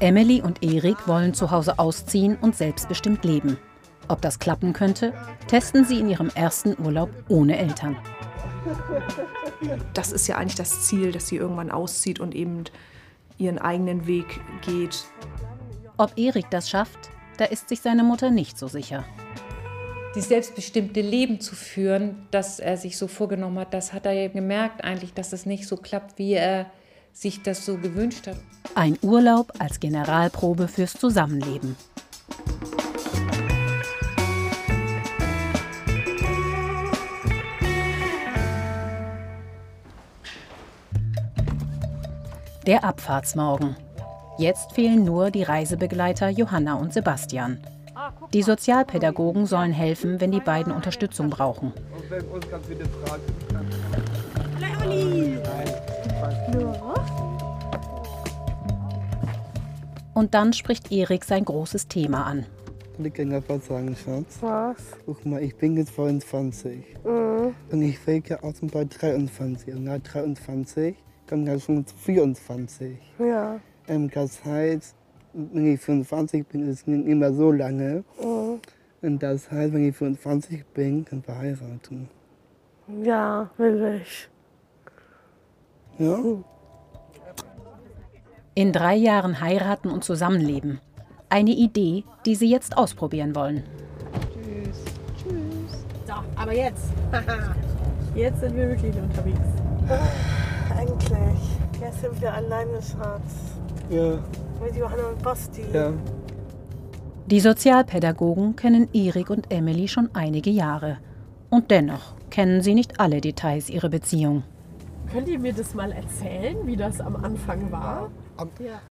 Emily und Erik wollen zu Hause ausziehen und selbstbestimmt leben. Ob das klappen könnte, testen sie in ihrem ersten Urlaub ohne Eltern. Das ist ja eigentlich das Ziel, dass sie irgendwann auszieht und eben ihren eigenen Weg geht. Ob Erik das schafft, da ist sich seine Mutter nicht so sicher. Das selbstbestimmte Leben zu führen, das er sich so vorgenommen hat, das hat er ja gemerkt eigentlich, dass es nicht so klappt, wie er sich das so gewünscht hat. Ein Urlaub als Generalprobe fürs Zusammenleben. Der Abfahrtsmorgen. Jetzt fehlen nur die Reisebegleiter Johanna und Sebastian. Die Sozialpädagogen sollen helfen, wenn die beiden Unterstützung brauchen. Und dann spricht Erik sein großes Thema an. Ich kann etwas sagen, Schatz. Was? Guck mal, ich bin jetzt 22. Und ich will ja aus dem bei 23. Und nach 23 kommt ja schon 24. Ja. Das heißt, wenn ich 25 bin, ist es nicht mehr so lange. Und das heißt, wenn ich 25 bin, dann verheiraten. Ja, will ich. Ja? In 3 Jahren heiraten und zusammenleben. Eine Idee, die sie jetzt ausprobieren wollen. Tschüss. Tschüss. So, aber jetzt. Jetzt sind wir wirklich unterwegs. Endlich. Jetzt sind wir alleine, Schatz. Ja. Mit Johanna und Basti. Ja. Die Sozialpädagogen kennen Erik und Emily schon einige Jahre. Und dennoch kennen sie nicht alle Details ihrer Beziehung. Könnt ihr mir das mal erzählen, wie das am Anfang war?